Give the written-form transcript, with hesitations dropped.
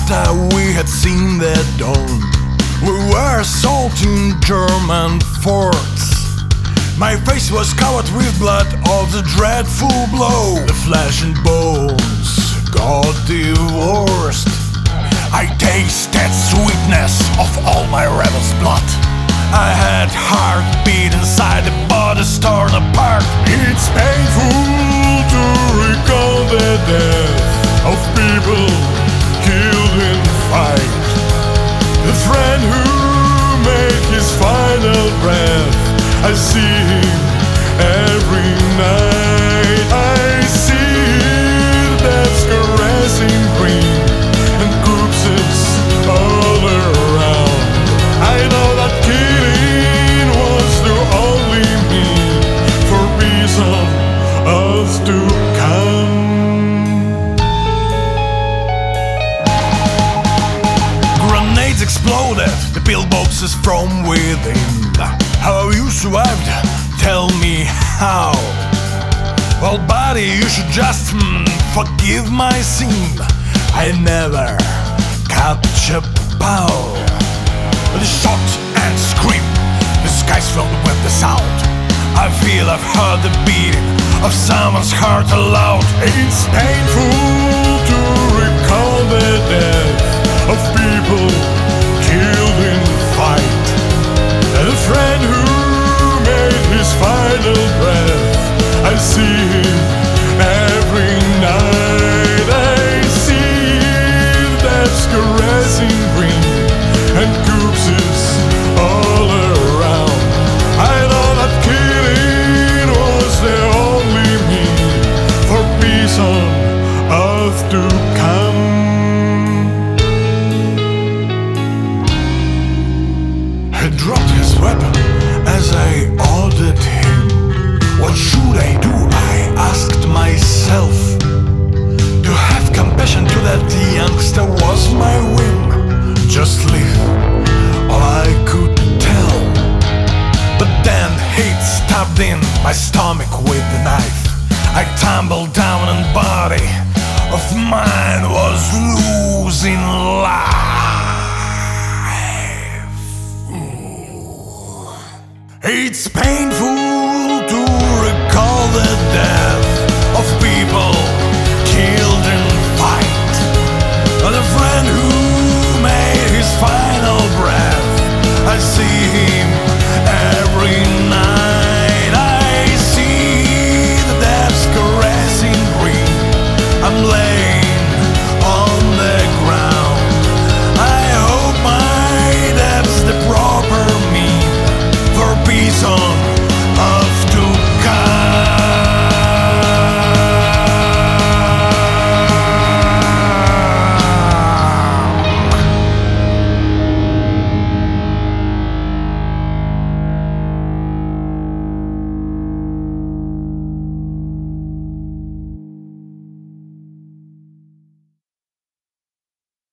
after we had seen the dawn, we were assaulting German forts. My face was covered with blood of the dreadful blow. The flesh and bones got divorced. I tasted sweetness of all my rebels' blood. I had heartbeat inside, the body's torn apart. It's painful to recall the death of people killed in fight. The friend who made his final breath, I see him every night. I see death's caressing green and corpses all around. I know that killing was the only mean for peace on earth to come. Grenades exploded, the pillboxes from within. How you survived? Tell me how. Well, buddy, you should just forgive my sin. I never capture power. The shot and scream, the skies filled with the sound. I feel I've heard the beating of someone's heart aloud. It's painful to recall the death of people killed in fight. And a friend who made his final breath, I see him every night. I see death's caressing green and corpses all around. I know that killing was the only mean for peace on earth to come. He dropped his weapon as I ordered him. What should I do? I asked myself. To have compassion to that youngster was my whim. Just leave, all I could tell. But then hate stabbed in my stomach with the knife. I tumbled down and body of mine was losing life. It's painful